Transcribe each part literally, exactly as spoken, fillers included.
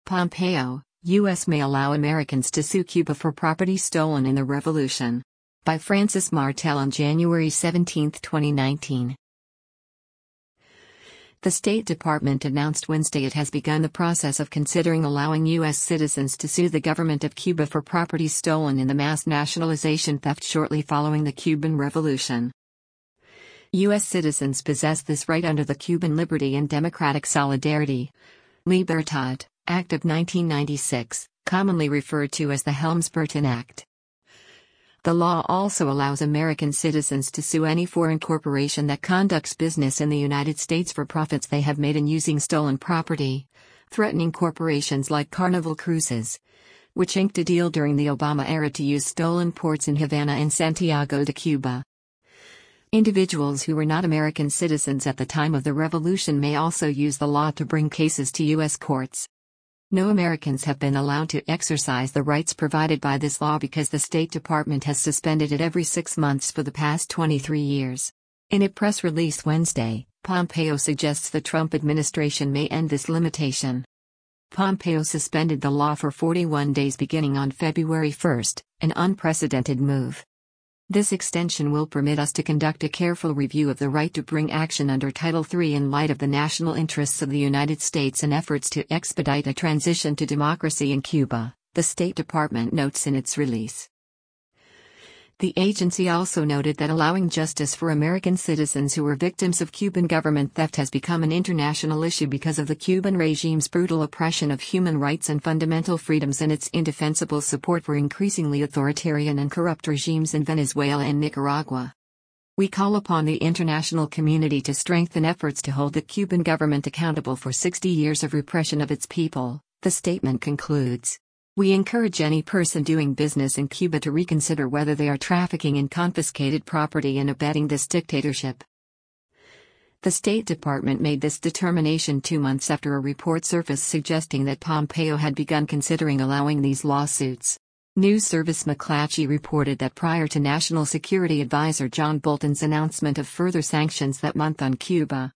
Pompeo, U S may allow Americans to sue Cuba for property stolen in the revolution. By Francis Martel on January seventeenth, twenty nineteen. The State Department announced Wednesday it has begun the process of considering allowing U S citizens to sue the government of Cuba for property stolen in the mass nationalization theft shortly following the Cuban Revolution. U S citizens possess this right under the Cuban Liberty and Democratic Solidarity Libertad Act of nineteen ninety-six, commonly referred to as the Helms-Burton Act. The law also allows American citizens to sue any foreign corporation that conducts business in the United States for profits they have made in using stolen property, threatening corporations like Carnival Cruises, which inked a deal during the Obama era to use stolen ports in Havana and Santiago de Cuba. Individuals who were not American citizens at the time of the revolution may also use the law to bring cases to U S courts. No Americans have been allowed to exercise the rights provided by this law because the State Department has suspended it every six months for the past twenty-three years. In a press release Wednesday, Pompeo suggests the Trump administration may end this limitation. Pompeo suspended the law for forty-one days beginning on February first, an unprecedented move. This extension will permit us to conduct a careful review of the right to bring action under Title three in light of the national interests of the United States and efforts to expedite a transition to democracy in Cuba, the State Department notes in its release. The agency also noted that allowing justice for American citizens who were victims of Cuban government theft has become an international issue because of the Cuban regime's brutal oppression of human rights and fundamental freedoms and its indefensible support for increasingly authoritarian and corrupt regimes in Venezuela and Nicaragua. We call upon the international community to strengthen efforts to hold the Cuban government accountable for sixty years of repression of its people, the statement concludes. We encourage any person doing business in Cuba to reconsider whether they are trafficking in confiscated property and abetting this dictatorship. The State Department made this determination two months after a report surfaced suggesting that Pompeo had begun considering allowing these lawsuits. News service McClatchy reported that prior to National Security Advisor John Bolton's announcement of further sanctions that month on Cuba,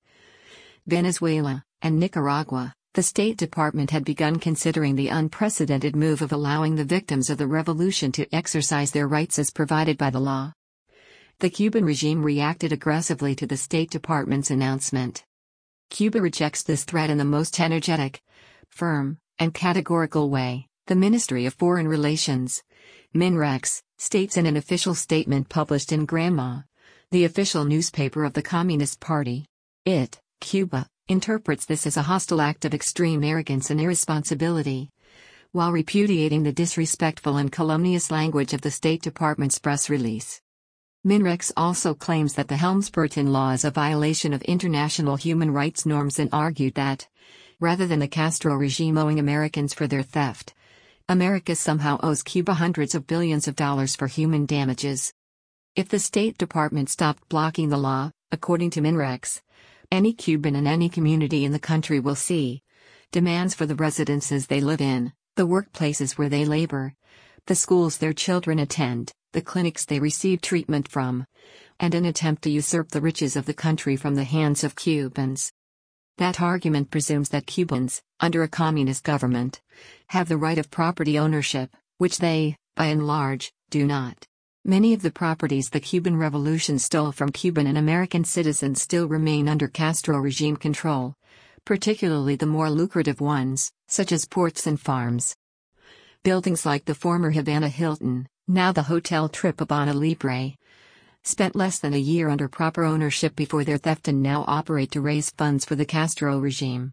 Venezuela, and Nicaragua, the State Department had begun considering the unprecedented move of allowing the victims of the revolution to exercise their rights as provided by the law. The Cuban regime reacted aggressively to the State Department's announcement. Cuba rejects this threat in the most energetic, firm, and categorical way, the Ministry of Foreign Relations, MINREX, states in an official statement published in Granma, the official newspaper of the Communist Party. It, Cuba, interprets this as a hostile act of extreme arrogance and irresponsibility, while repudiating the disrespectful and calumnious language of the State Department's press release. MINREX also claims that the Helms-Burton law is a violation of international human rights norms and argued that, rather than the Castro regime owing Americans for their theft, America somehow owes Cuba hundreds of billions of dollars for human damages. If the State Department stopped blocking the law, according to MINREX, any Cuban and any community in the country will see demands for the residences they live in, the workplaces where they labor, the schools their children attend, the clinics they receive treatment from, and an attempt to usurp the riches of the country from the hands of Cubans. That argument presumes that Cubans, under a communist government, have the right of property ownership, which they, by and large, do not. Many of the properties the Cuban Revolution stole from Cuban and American citizens still remain under Castro regime control, particularly the more lucrative ones, such as ports and farms. Buildings like the former Havana Hilton, now the Hotel Tripobana Libre, spent less than a year under proper ownership before their theft and now operate to raise funds for the Castro regime.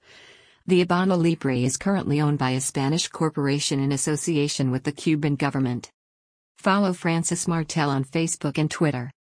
The Habana Libre is currently owned by a Spanish corporation in association with the Cuban government. Follow Francis Martel on Facebook and Twitter.